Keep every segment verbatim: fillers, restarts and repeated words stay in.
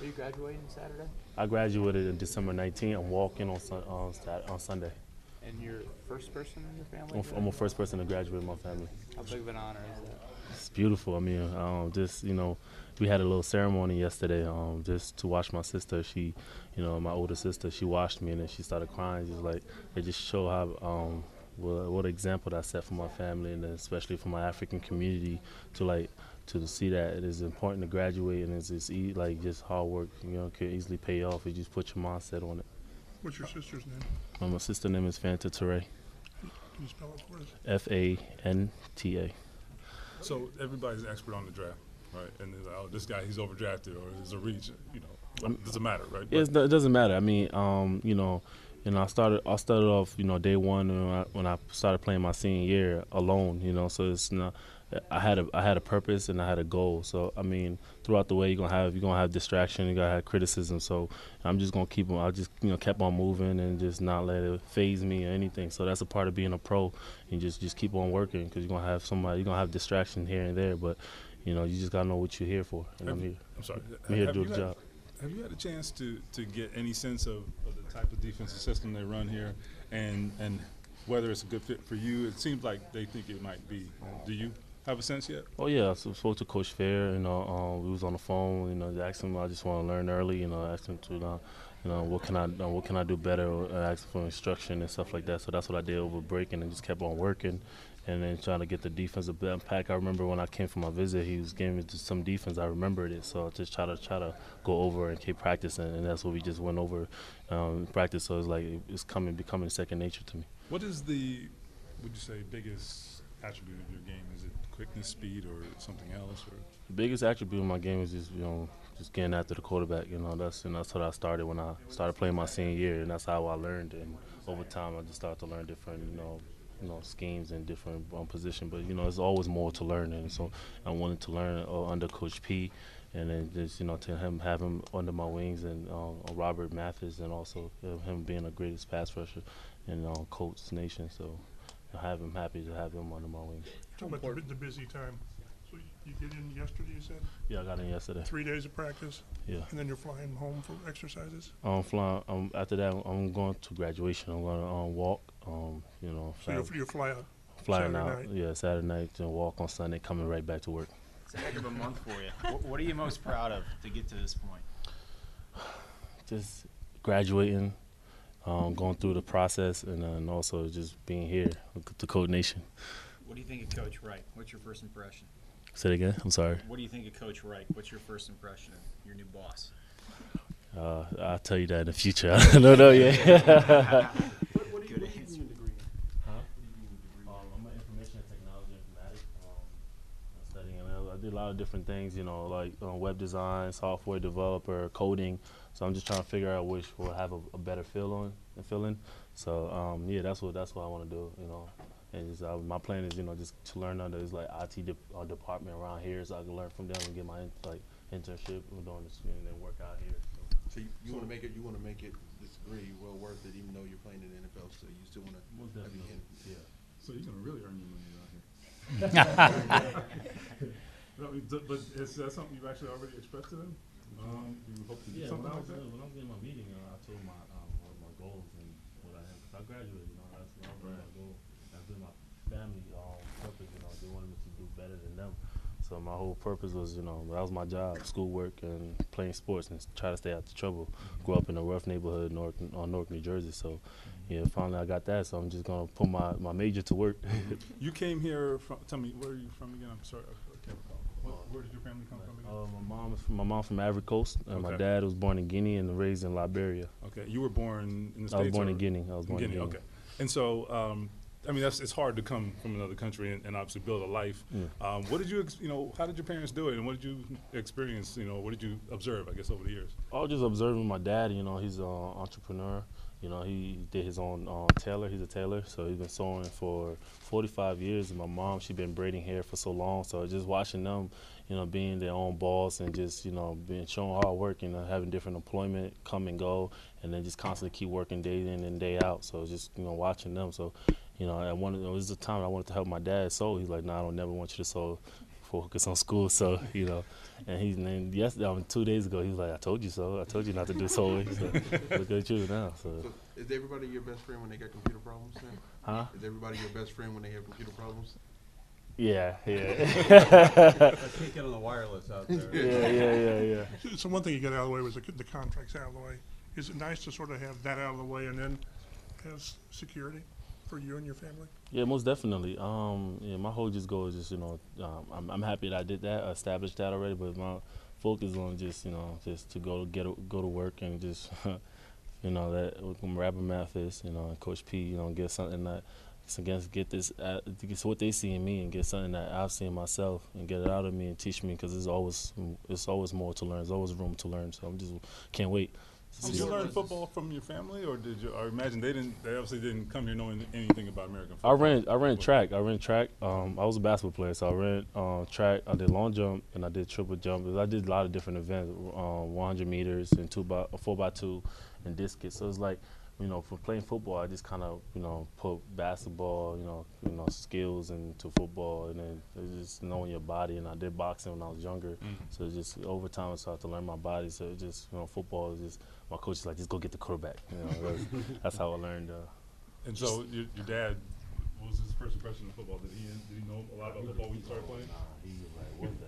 Are you graduating Saturday? I graduated on December nineteenth. I'm walking on sun, on, Sat- on Sunday. And you're the first person in your family? I'm, f- to I'm the first person to graduate in my family. How big of an honor is that? It's beautiful. I mean, um, just you know, we had a little ceremony yesterday, um, just to watch my sister. She, you know, my older sister, she watched me and then she started crying. Just like it just show how um, what, what example that set for my family and then especially for my African community to like to see that it is important to graduate and it's just e- like just hard work. You know, can easily pay off if you just put your mindset on it. What's your sister's name? Um, my sister name is Fanta Ture. Can you spell it for us? F A N T A. So everybody's an expert on the draft, right? And they're like, oh, this guy, he's overdrafted or there's a reach, you know, it doesn't matter, right? It's, it doesn't matter. I mean, um, you know, you know, I started, I started off, you know, day one when I, when I started playing my senior year alone, you know. So it's not, I had a, I had a purpose and I had a goal. So I mean, throughout the way you're gonna have, you're gonna have distraction, you're gonna have criticism. So I'm just gonna keep on. I just, you know, kept on moving and just not let it phase me or anything. So that's a part of being a pro. You just, just keep on working because you're gonna have somebody, you're gonna have distraction here and there, but you know, you just gotta know what you're here for. And Have I'm you- here. I'm sorry. I'm here to Have do you the had- job. Have you had a chance to, to get any sense of, of the type of defensive system they run here and and whether it's a good fit for you? It seems like they think it might be. Do you have a sense yet? Oh yeah, I spoke to Coach Fair. You know, um, we was on the phone. You know, asked him. I just want to learn early. You know, asked him to, uh, you know, what can I, uh, what can I do better? Or ask for instruction and stuff like that. So that's what I did over break, and then just kept on working, and then trying to get the defensive pack. I remember when I came for my visit, he was giving me just some defense. I remembered it, so I just try to try to go over and keep practicing, and that's what we just went over um, in practice. So it's like it's coming, becoming second nature to me. What is the, would you say, biggest attribute of your game? Is it quickness, speed, or something else? Or The biggest attribute of my game is just, you know, just getting after the quarterback. You know, that's and that's what I started when I started playing my senior year, and that's how I learned. And over time, I just started to learn different, you know, you know, schemes and different um, positions. But you know, there's always more to learn, and so I wanted to learn uh, under Coach P, and then just you know to him have him under my wings, and uh, Robert Mathis, and also uh, him being the greatest pass rusher in uh, Colts Nation. So I have him happy to have him under my wings. Talk about the, bu- the busy time. So you get in yesterday, you said? Yeah, I got in yesterday. Three days of practice, Yeah. and then you're flying home for exercises? I'm flying. Um, after that, I'm going to graduation. I'm going to um, walk. Um, you know, So you'll, you'll fly out flying Saturday out. night. Yeah, Saturday night and walk on Sunday, coming right back to work. It's a heck of a month for you. What, what are you most proud of to get to this point? Just graduating, um, going through the process, and then also just being here with the Code Nation. What do you think of Coach Wright? What's your first impression? Say it again. I'm sorry. What do you think of Coach Wright? What's your first impression of your new boss? Uh, I'll tell you that in the future. I don't know yet. What, what do you, Good answer. Huh? Um, I'm an information and technology informatics. Um, I'm studying. And I, I did a lot of different things, you know, like um, web design, software developer, coding. So I'm just trying to figure out which will have a, a better feel on and feeling. So um, yeah, that's what that's what I want to do, you know. And just, uh, my plan is, you know, just to learn under this like I T de- uh, department around here, so I can learn from them and get my like internship and doing this and then work out here. So. So you, you want to make it, you want to make it this degree well worth it, even though you're playing in the N F L. So you still want to Most have your definitely. hand. Yeah. so you're gonna really earn your money out here. No, I mean, d- but is that something you've actually already expressed to them? Um, do you hope to do Yeah, something when I, like was, that? when I was in my meeting, uh, I told my um, what my goals and what I have. Cause I graduated, you know, that's that was my goal. That's been my family um, purpose, you know. They wanted me to do better than them. So my whole purpose was, you know, that was my job, schoolwork and playing sports and try to stay out of trouble. Grew up in a rough neighborhood in Newark, on Newark, New Jersey. So, yeah, finally I got that. So I'm just gonna put my, my major to work. You came here from. Tell me, where are you from again? I'm sorry, I can't recall. What, where did your family come from again? Uh, my mom is from my mom from Ivory Coast, and my Okay. dad was born in Guinea and raised in Liberia. Okay, you were born in the States. I was born or- in Guinea. I was born Guinea, in Guinea. okay. And so, um, I mean, that's it's hard to come from another country and, and obviously build a life. Yeah. Um, what did you, ex- you know, how did your parents do it, and what did you experience? You know, what did you observe? I guess over the years. I was just observing my dad. You know, he's an entrepreneur. You know, he did his own uh, tailor. He's a tailor, so he's been sewing for forty-five years. And my mom, she been braiding hair for so long. So just watching them, you know, being their own boss and just, you know, being showing hard work, you know, having different employment come and go, and then just constantly keep working day in and day out. So just, you know, watching them. So, you know, I wanted, it was a time I wanted to help my dad sew. He's like, no, nah, I don't never want you to sew focus on school. So you know, and he's and yesterday, um, two days ago, he was like, "I told you so. I told you not to do so." So look at you now. So, So is everybody your best friend when they got computer problems then? huh? Is everybody your best friend when they have computer problems? Yeah, yeah, Can't get on the wireless out there. yeah, yeah, yeah, yeah. So- So one thing you got out of the way was the, c- the contracts out of the way. Is it nice to sort of have that out of the way and then have s- security for you and your family? Yeah, most definitely. Um, yeah, my whole just goal is just you know, um, I'm I'm happy that I did that, established that already. But my focus on just you know, just to go to get a, go to work and just you know that with Rapper Mathis, you know, and Coach P, you know, get something that it's against get this uh, to get what they see in me and get something that I've seen myself and get it out of me and teach me because there's always it's always more to learn. There's always room to learn. So I'm just can't wait. to Did see you what- learn football from your family, or did you? Or imagine they didn't. They obviously didn't come here knowing anything about American I football. ran I ran track. I ran track. Um, I was a basketball player, so I ran um, track. I did long jump and I did triple jump. I did a lot of different events, um, one hundred meters and two by four by two, and discus. So it's like, you know, for playing football, I just kind of you know put basketball, you know, you know skills into football, and then it's just knowing your body. And I did boxing when I was younger, so it's just over time I started to learn my body. So it just you know football is just my coach is like just go get the quarterback. You know, that's, that's how I learned. Uh, And so your, your dad, what was his first impression of football? Did he did he know a lot about football when you started playing? Nah, he was like, what's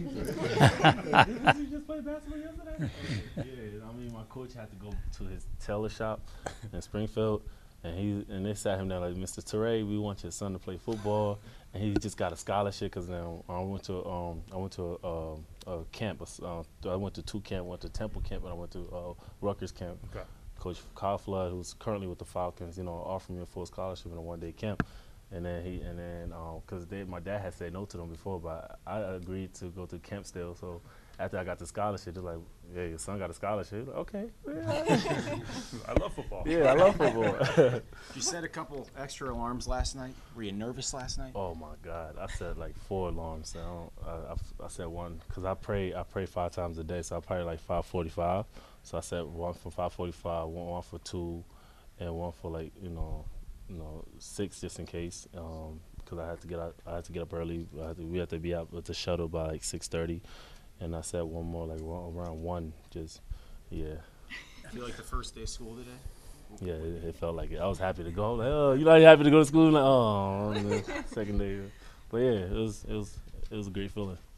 that? Did you just play basketball yesterday? Yeah, I mean, my coach had to go to his tailor shop in Springfield, and he and they sat him down like, Mister Toure, we want your son to play football, and he just got a scholarship because now I went to um I went to a, um, a camp. Uh, I went to two camp, went to Temple camp, and I went to uh, Rutgers camp. Okay. Coach Kyle Flood, who's currently with the Falcons, you know, offered me a full scholarship in a one-day camp, and then he and then because they my dad had said no to them before, but I agreed to go to camp still. So after I got the scholarship, they're like, "Yeah, your son got a scholarship." Like, okay, yeah. I love football. yeah, I love football. You set a couple extra alarms last night. Were you nervous last night? Oh my God, I set like four alarms. I, don't, I, I, I set one because I pray I pray five times a day, so I pray like five forty-five. So I set one for five forty-five, one, one for two, and one for like you know, you know six just in case. Um, because I had to get out, I had to get up early. I had to, we had to be out with the shuttle by like six thirty, and I set one more like around one. Just yeah, Feel like the first day of school today? yeah. It, it felt like it. I was happy to go. Like, oh, you know, you happy to go to school? Like, oh, and then second day. But yeah, it was it was it was a great feeling.